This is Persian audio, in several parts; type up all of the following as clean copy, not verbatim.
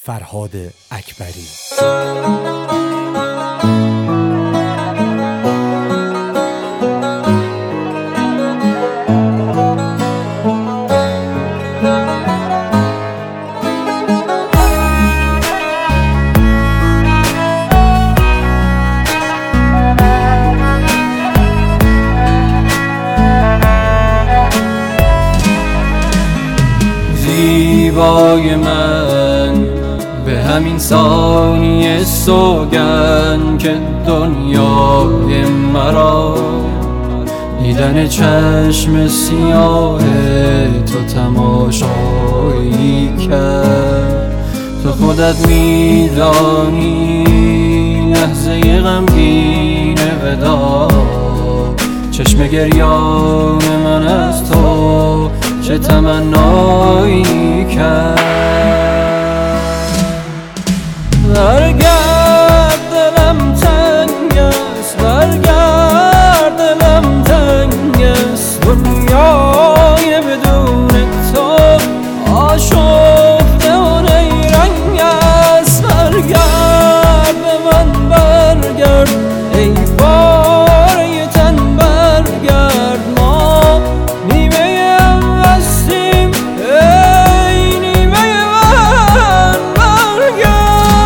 فرهاد اکبری. زیبای من به همین ثانیه سوگند که دنیای مرا دیدن چشم سیاه تو تماشایی کرد. تو خودت میدانی لحظه غمگین ودا چشم گریان من از تو چه تمنایی کرد. برگرد دلم تنگ است، برگرد دلم تنگ است، دنیای بدون تو آشفته و نیرنگ است. برگرد به من برگرد ای باره تن برگرد، ما نیمه هم هستیم ای نیمه من برگرد.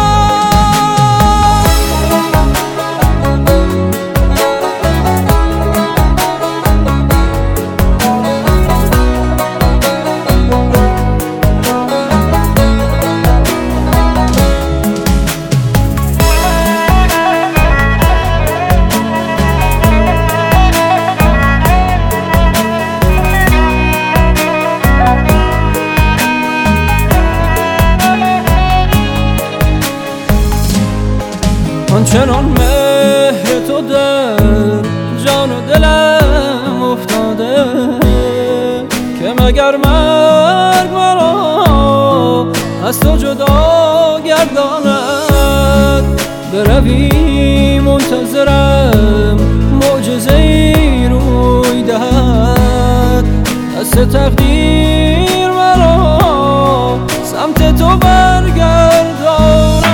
آنچنان مهر تو در جان و دلم افتاده که مگر مرگ مرا از تو جدا گرداند. بروی منتظرم معجزه‌ای روی دهد، دست تقدیر مرا سمت تو برگرداند.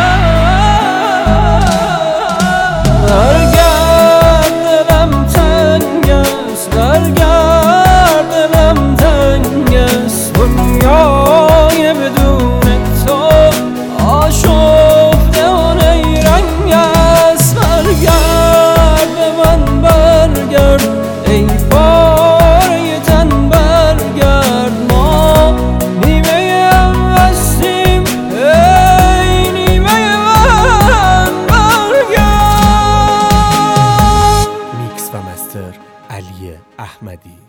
برگرد دلم تنگ است، برگرد دلم تنگ است، دنیای بدون تو آشفته و نیرنگ است. برگرد به من برگرد ای باره تن برگرد، ما نیمه هم هستیم ای نیمه من برگرد. میکس و مستر علی احمدی.